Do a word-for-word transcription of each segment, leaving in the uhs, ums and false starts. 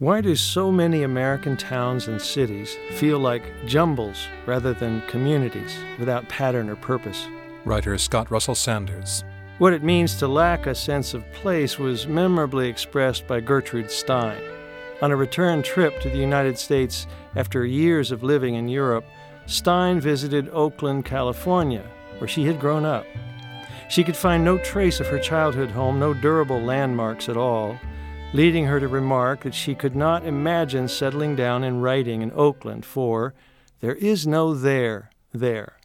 Why do so many American towns and cities feel like jumbles rather than communities without pattern or purpose? Writer Scott Russell Sanders. What it means to lack a sense of place was memorably expressed by Gertrude Stein. On a return trip to the United States after years of living in Europe, Stein visited Oakland, California, where she had grown up. She could find no trace of her childhood home, no durable landmarks at all, leading her to remark that she could not imagine settling down and writing in Oakland, for there is no there there.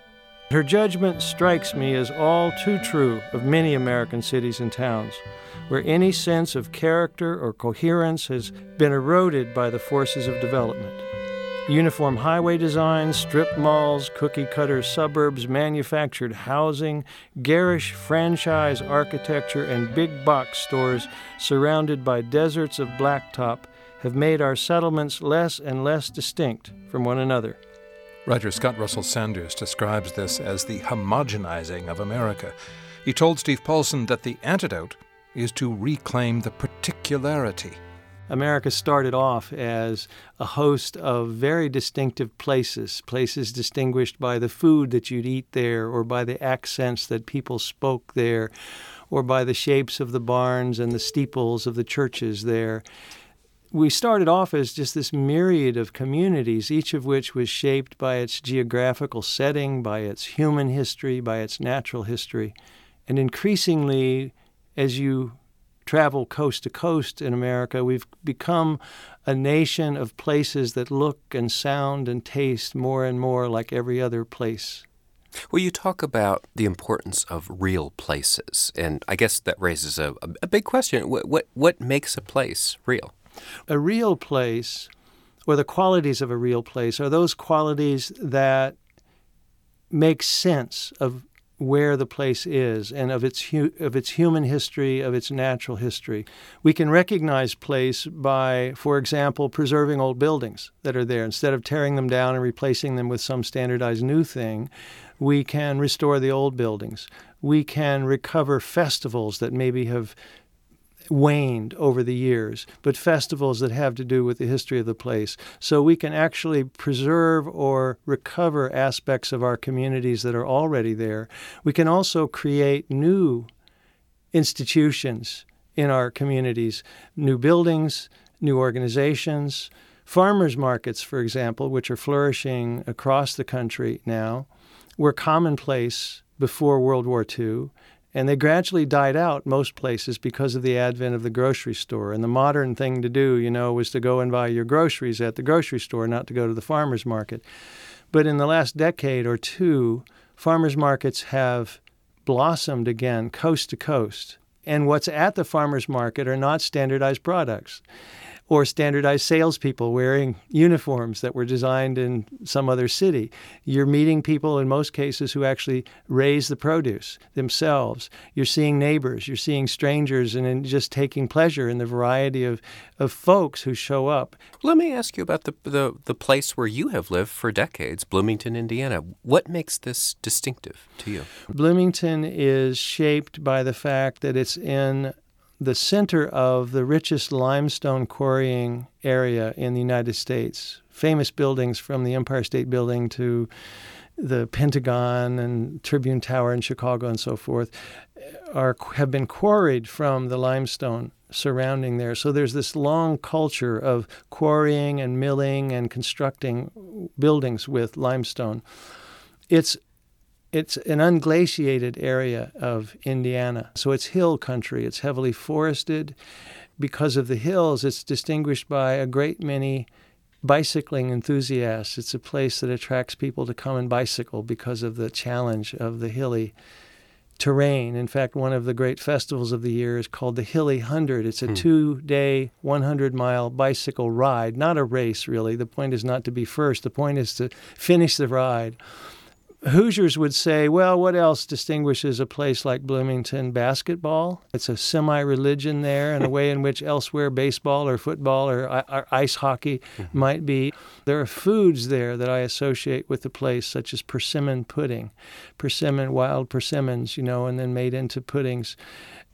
Her judgment strikes me as all too true of many American cities and towns, where any sense of character or coherence has been eroded by the forces of development. Uniform highway designs, strip malls, cookie-cutter suburbs, manufactured housing, garish franchise architecture, and big box stores surrounded by deserts of blacktop have made our settlements less and less distinct from one another. Writer Scott Russell Sanders describes this as the homogenizing of America. He told Steve Paulson that the antidote is to reclaim the particularity. America started off as a host of very distinctive places, places distinguished by the food that you'd eat there, or by the accents that people spoke there, or by the shapes of the barns and the steeples of the churches there. We started off as just this myriad of communities, each of which was shaped by its geographical setting, by its human history, by its natural history. And increasingly, as you travel coast to coast in America, we've become a nation of places that look and sound and taste more and more like every other place. Well, you talk about the importance of real places, and I guess that raises a, a big question. What, what, what makes a place real? A real place, or the qualities of a real place, are those qualities that make sense of where the place is and of its hu- of its human history, of its natural history. We can recognize place by, for example, preserving old buildings that are there. Instead of tearing them down and replacing them with some standardized new thing, we can restore the old buildings. We can recover festivals that maybe have waned over the years, but festivals that have to do with the history of the place. So we can actually preserve or recover aspects of our communities that are already there. We can also create new institutions in our communities, new buildings, new organizations. Farmers markets, for example, which are flourishing across the country now, were commonplace before World War Two. And they gradually died out most places because of the advent of the grocery store. And the modern thing to do, you know, was to go and buy your groceries at the grocery store, not to go to the farmer's market. But in the last decade or two, farmers markets have blossomed again coast to coast. And what's at the farmer's market are not standardized products or standardized salespeople wearing uniforms that were designed in some other city. You're meeting people in most cases who actually raise the produce themselves. You're seeing neighbors, you're seeing strangers, and in just taking pleasure in the variety of, of folks who show up. Let me ask you about the, the, the place where you have lived for decades, Bloomington, Indiana. What makes this distinctive to you? Bloomington is shaped by the fact that it's in the center of the richest limestone quarrying area in the United States. Famous buildings from the Empire State Building to the Pentagon and Tribune Tower in Chicago and so forth are have been quarried from the limestone surrounding there. So there's this long culture of quarrying and milling and constructing buildings with limestone. It's It's an unglaciated area of Indiana, so it's hill country. It's heavily forested. Because of the hills, it's distinguished by a great many bicycling enthusiasts. It's a place that attracts people to come and bicycle because of the challenge of the hilly terrain. In fact, one of the great festivals of the year is called the Hilly Hundred. It's a hmm. two-day, one hundred mile bicycle ride, not a race, really. The point is not to be first. The point is to finish the ride. Hoosiers would say, well, what else distinguishes a place like Bloomington? Basketball. It's a semi-religion there in a way in which elsewhere baseball or football or, or ice hockey mm-hmm. might be. There are foods there that I associate with the place, such as persimmon pudding, persimmon, wild persimmons, you know, and then made into puddings.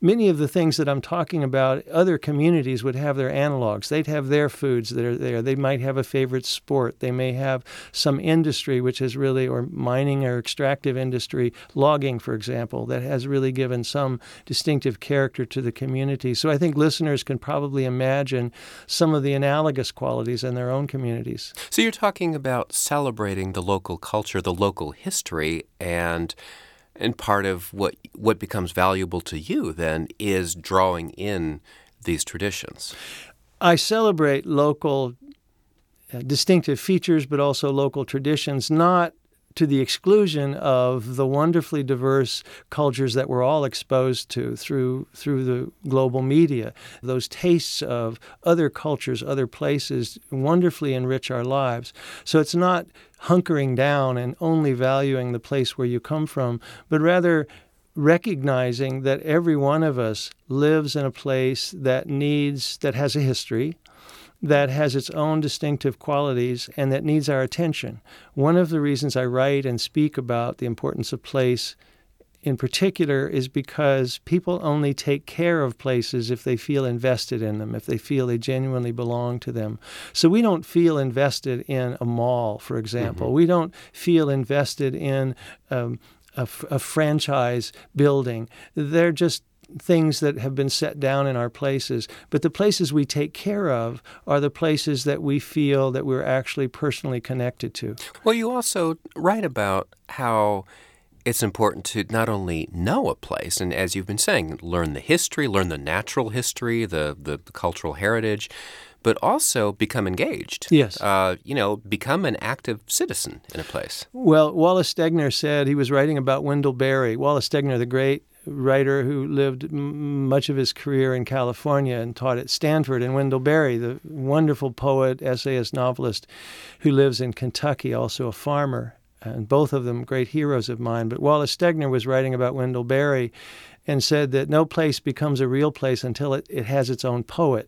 many of the things that I'm talking about, other communities would have their analogs. They'd have their foods that are there. They might have a favorite sport. They may have some industry which is really, or mining or extractive industry, logging, for example, that has really given some distinctive character to the community. So I think listeners can probably imagine some of the analogous qualities in their own communities. So you're talking about celebrating the local culture, the local history, and and part of what what becomes valuable to you then is drawing in these traditions. I celebrate local uh, distinctive features, but also local traditions, not to the exclusion of the wonderfully diverse cultures that we're all exposed to through through the global media. Those tastes of other cultures, other places, wonderfully enrich our lives. So it's not hunkering down and only valuing the place where you come from, but rather recognizing that every one of us lives in a place that needs, that has a history, that has its own distinctive qualities, and that needs our attention. One of the reasons I write and speak about the importance of place in particular is because people only take care of places if they feel invested in them, if they feel they genuinely belong to them. So we don't feel invested in a mall, for example. Mm-hmm. We don't feel invested in um, a, a franchise building. They're just things that have been set down in our places. But the places we take care of are the places that we feel that we're actually personally connected to. Well, you also write about how it's important to not only know a place, and as you've been saying, learn the history, learn the natural history, the, the, the cultural heritage, but also become engaged. Yes. Uh, you know, become an active citizen in a place. Well, Wallace Stegner said, he was writing about Wendell Berry. Wallace Stegner, the great writer who lived m- much of his career in California and taught at Stanford, and Wendell Berry, the wonderful poet, essayist, novelist who lives in Kentucky, also a farmer, and both of them great heroes of mine. But Wallace Stegner was writing about Wendell Berry and said that no place becomes a real place until it, it has its own poet.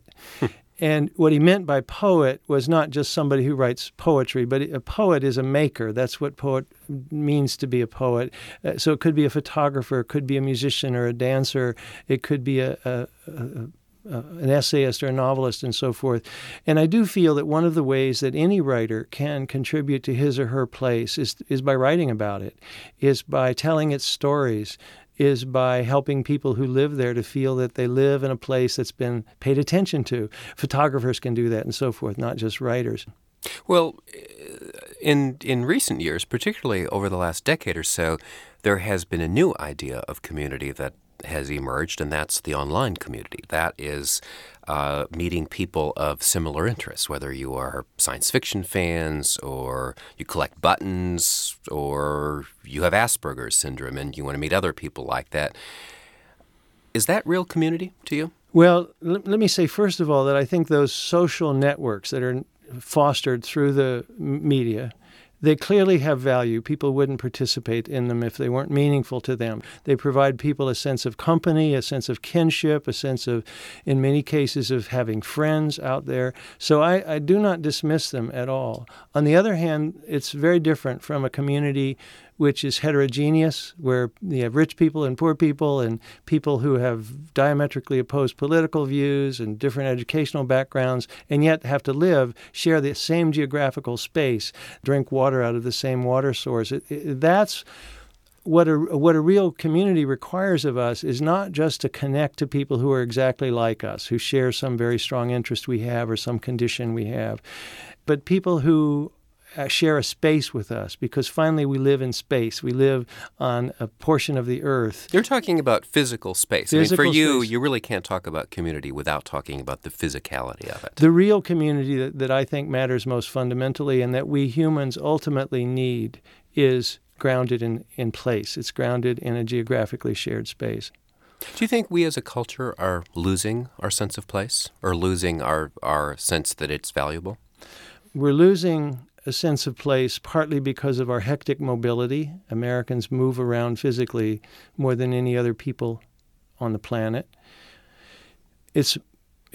And what he meant by poet was not just somebody who writes poetry, but a poet is a maker. That's what poet means, to be a poet. Uh, so it could be a photographer, it could be a musician or a dancer, it could be a, a, a Uh, an essayist or a novelist and so forth. And I do feel that one of the ways that any writer can contribute to his or her place is is by writing about it, is by telling its stories, is by helping people who live there to feel that they live in a place that's been paid attention to. Photographers can do that and so forth, not just writers. Well, in in recent years, particularly over the last decade or so, there has been a new idea of community that has emerged, and that's the online community. That is uh, meeting people of similar interests, whether you are science fiction fans or you collect buttons or you have Asperger's syndrome and you want to meet other people like that. Is that real community to you? Well, l- let me say, first of all, that I think those social networks that are fostered through the media, they clearly have value. People wouldn't participate in them if they weren't meaningful to them. They provide people a sense of company, a sense of kinship, a sense of, in many cases, of having friends out there. So I, I do not dismiss them at all. On the other hand, it's very different from a community which is heterogeneous, where you have rich people and poor people and people who have diametrically opposed political views and different educational backgrounds, and yet have to live, share the same geographical space, drink water out of the same water source. It, it, that's what a, what a real community requires of us, is not just to connect to people who are exactly like us, who share some very strong interest we have or some condition we have, but people who Uh, share a space with us, because finally we live in space. We live on a portion of the earth. You're talking about physical space. Physical I mean, for you, space. you really can't talk about community without talking about the physicality of it. The real community that, that I think matters most fundamentally and that we humans ultimately need is grounded in, in place. It's grounded in a geographically shared space. Do you think we as a culture are losing our sense of place, or losing our, our sense that it's valuable? We're losing a sense of place partly because of our hectic mobility. Americans move around physically more than any other people on the planet. It's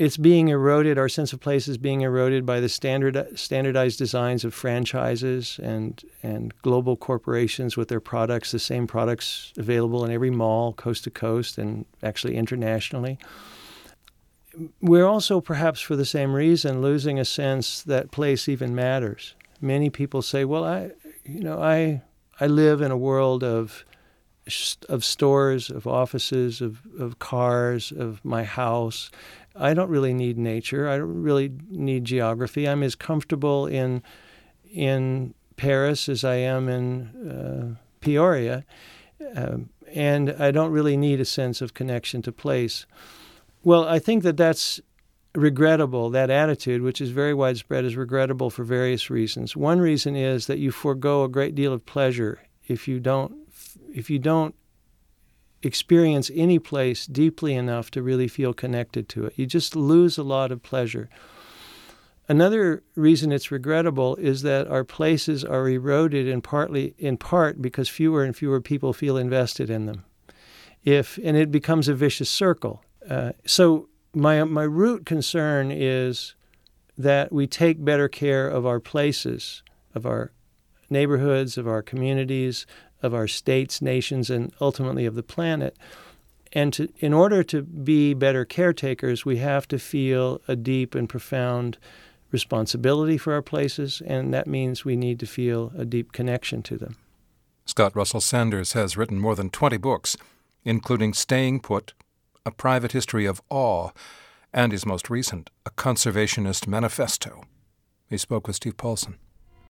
it's being eroded, our sense of place is being eroded by the standard, standardized designs of franchises and, and global corporations with their products, the same products available in every mall, coast to coast, and actually internationally. We're also, perhaps for the same reason, losing a sense that place even matters. Many people say, well, I, you know, I, I live in a world of of stores, of offices, of, of cars, of my house. I don't really need nature. I don't really need geography. I'm as comfortable in in Paris as I am in uh, Peoria, um, and I don't really need a sense of connection to place. Well, I think that that's regrettable. That attitude, which is very widespread, is regrettable for various reasons. One reason is that you forego a great deal of pleasure if you don't if you don't experience any place deeply enough to really feel connected to it. You just lose a lot of pleasure. Another reason it's regrettable is that our places are eroded in partly in part because fewer and fewer people feel invested in them. If and it becomes a vicious circle. Uh, so my my root concern is that we take better care of our places, of our neighborhoods, of our communities, of our states, nations, and ultimately of the planet. And to, in order to be better caretakers, we have to feel a deep and profound responsibility for our places, and that means we need to feel a deep connection to them. Scott Russell Sanders has written more than twenty books, including Staying Put, A Private History of Awe, and his most recent, A Conservationist Manifesto. He spoke with Steve Paulson.